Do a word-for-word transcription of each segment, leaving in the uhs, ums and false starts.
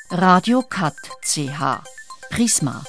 Radio Cut C H Prisma.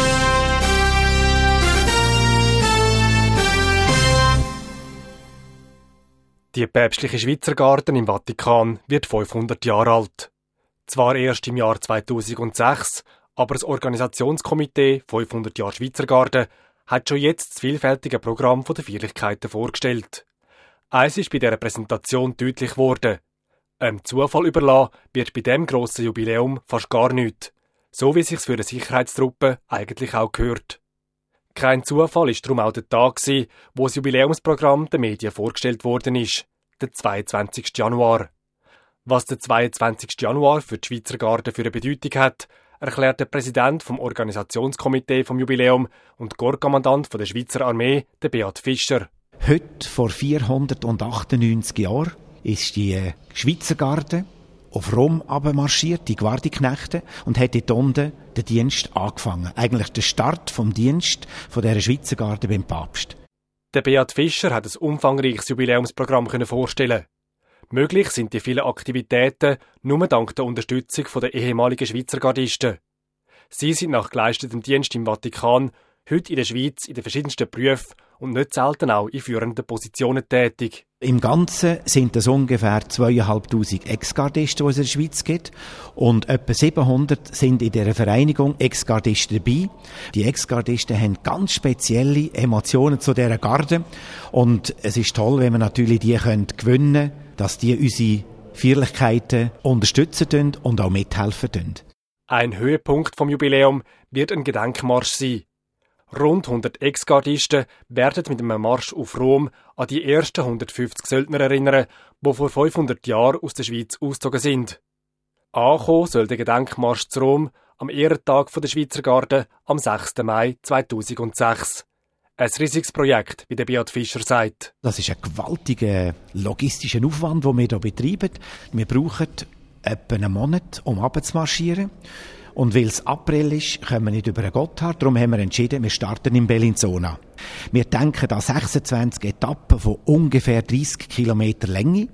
Die päpstliche Schweizer Garde im Vatikan wird fünfhundert Jahre alt. Zwar erst im Jahr zweitausendsechs, aber das Organisationskomitee fünfhundert Jahre Schweizer Garde hat schon jetzt das vielfältige Programm der Feierlichkeiten vorgestellt. Eins ist bei dieser Präsentation deutlich geworden. Einem Zufall überlassen wird bei diesem grossen Jubiläum fast gar nichts. So wie es sich für eine Sicherheitstruppe eigentlich auch gehört. Kein Zufall war darum auch der Tag, wo das Jubiläumsprogramm den Medien vorgestellt worden ist, der zweiundzwanzigsten Januar. Was der zweiundzwanzigsten Januar für die Schweizer Garde für eine Bedeutung hat, erklärt der Präsident vom Organisationskomitee vom Jubiläum und Korpskommandant der Schweizer Armee, der Beat Fischer. Heute, vor vierhundertachtundneunzig Jahren, ist die Schweizer Garde auf Rom abmarschiert, die Guardiknechte, und hat dort unten den Dienst angefangen. Eigentlich der Start vom Dienst von der Schweizer Garde beim Papst. Der Beat Fischer hat ein umfangreiches Jubiläumsprogramm vorstellen. Möglich sind die vielen Aktivitäten nur dank der Unterstützung der ehemaligen Schweizer Gardisten. Sie sind nach geleistetem Dienst im Vatikan heute in der Schweiz in den verschiedensten Berufen und nicht selten auch in führenden Positionen tätig. Im Ganzen sind es ungefähr zweitausendfünfhundert Ex-Gardisten, die es in der Schweiz gibt. Und etwa siebenhundert sind in dieser Vereinigung Ex-Gardisten dabei. Die Ex-Gardisten haben ganz spezielle Emotionen zu dieser Garde. Und es ist toll, wenn wir natürlich die gewinnen können, dass die unsere Feierlichkeiten unterstützen und auch mithelfen. Ein Höhepunkt vom Jubiläum wird ein Gedenkmarsch sein. Rund hundert Ex-Gardisten werden mit einem Marsch auf Rom an die ersten hundertfünfzig Söldner erinnern, die vor fünfhundert Jahren aus der Schweiz ausgezogen sind. Ankommen soll der Gedenkmarsch zu Rom am Ehrentag der Schweizer Garde am sechsten Mai zweitausendsechs. Ein riesiges Projekt, wie der Beat Fischer sagt. Das ist ein gewaltiger logistischer Aufwand, den wir hier betreiben. Wir brauchen etwa einen Monat, um runterzumarschieren. Und weil es April ist, können wir nicht über den Gotthard. Darum haben wir entschieden, wir starten in Bellinzona. Wir denken an sechsundzwanzig Etappen von ungefähr dreissig Kilometer Länge.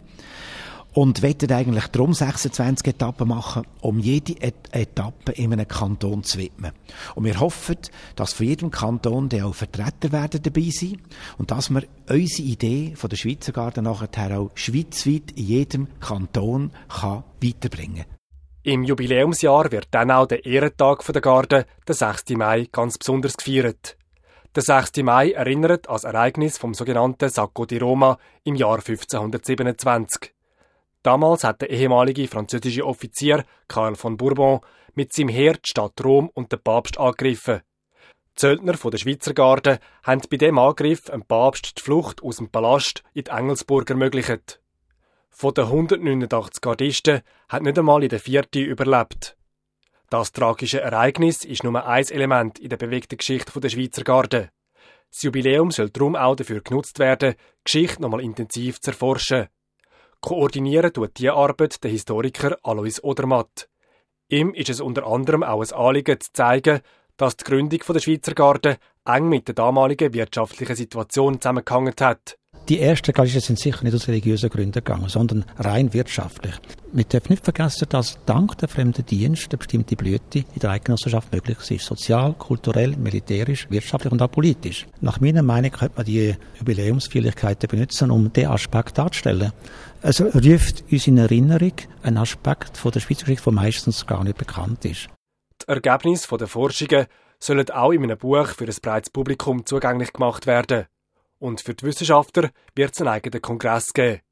Und wollen eigentlich darum sechsundzwanzig Etappen machen, um jede Et- Etappe in einem Kanton zu widmen. Und wir hoffen, dass von jedem Kanton dann auch Vertreter werden dabei sein und dass wir unsere Idee von der Schweizer Garde nachher auch schweizweit in jedem Kanton kann weiterbringen kann. Im Jubiläumsjahr wird dann auch der Ehrentag der Garde, der sechsten Mai, ganz besonders gefeiert. Der sechsten Mai erinnert an das Ereignis vom sogenannten Sacco di Roma im Jahr fünfzehnhundertsiebenundzwanzig. Damals hat der ehemalige französische Offizier Karl von Bourbon mit seinem Heer die Stadt Rom und den Papst angegriffen. Die Söldner der Schweizer Garde haben bei diesem Angriff dem Papst die Flucht aus dem Palast in die Engelsburg ermöglicht. Von den hundertneunundachtzig Gardisten hat nicht einmal in der vierten überlebt. Das tragische Ereignis ist nur ein Element in der bewegten Geschichte der Schweizer Garde. Das Jubiläum soll darum auch dafür genutzt werden, die Geschichte nochmal intensiv zu erforschen. Koordinieren tut diese Arbeit der Historiker Alois Odermatt. Ihm ist es unter anderem auch ein Anliegen zu zeigen, dass die Gründung der Schweizer Garde eng mit der damaligen wirtschaftlichen Situation zusammengehangen hat. Die ersten Gardisten sind sicher nicht aus religiösen Gründen gegangen, sondern rein wirtschaftlich. Wir dürfen nicht vergessen, dass dank der fremden Dienste eine bestimmte Blüte in der Eidgenossenschaft möglich ist. Sozial, kulturell, militärisch, wirtschaftlich und auch politisch. Nach meiner Meinung könnte man die Jubiläumsfeierlichkeiten benutzen, um diesen Aspekt darzustellen. Es ruft uns in Erinnerung einen Aspekt von der Schweizer Geschichte, der meistens gar nicht bekannt ist. Die Ergebnisse der Forschungen sollen auch in einem Buch für ein breites Publikum zugänglich gemacht werden. Und für die Wissenschaftler wird es einen eigenen Kongress geben.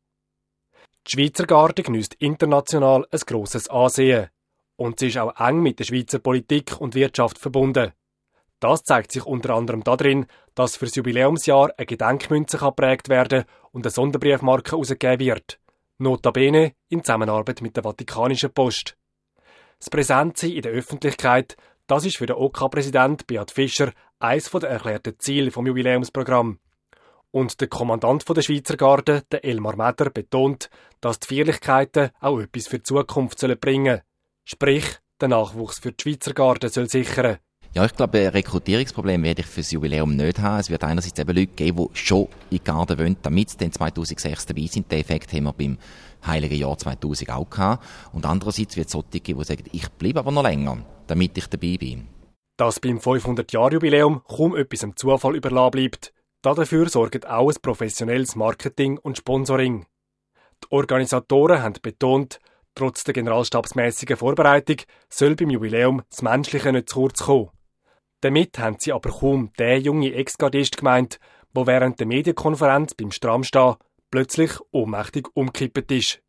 Die Schweizer Garde geniesst international ein grosses Ansehen. Und sie ist auch eng mit der Schweizer Politik und Wirtschaft verbunden. Das zeigt sich unter anderem darin, dass für das Jubiläumsjahr eine Gedenkmünze geprägt werden und eine Sonderbriefmarke herausgegeben wird. Notabene in Zusammenarbeit mit der Vatikanischen Post. Das Präsentsein in der Öffentlichkeit, das ist für den O K-Präsident Beat Fischer eines der erklärten Ziele vom Jubiläumsprogramm. Und der Kommandant der Schweizer Garde, der Elmar Meder, betont, dass die Feierlichkeiten auch etwas für die Zukunft bringen sollen. Sprich, den Nachwuchs für die Schweizer Garde soll sichern. Ja, ich glaube, ein Rekrutierungsproblem werde ich für das Jubiläum nicht haben. Es wird einerseits eben Leute geben, die schon in die Garde wollen, damit sie dann zweitausendsechs dabei sind. Den Effekt haben wir beim Heiligen Jahr zweitausend auch gehabt. Und andererseits wird es solche geben, die sagen, ich bleibe aber noch länger, damit ich dabei bin. Dass beim fünfhundert-Jahr-Jubiläum kaum etwas dem Zufall überlassen bleibt, dafür sorgt auch ein professionelles Marketing und Sponsoring. Die Organisatoren haben betont, trotz der generalstabsmässigen Vorbereitung soll beim Jubiläum das Menschliche nicht zu kurz kommen. Damit haben sie aber kaum den jungen Ex-Gardist gemeint, der während der Medienkonferenz beim Strammstehen plötzlich ohnmächtig umgekippt ist.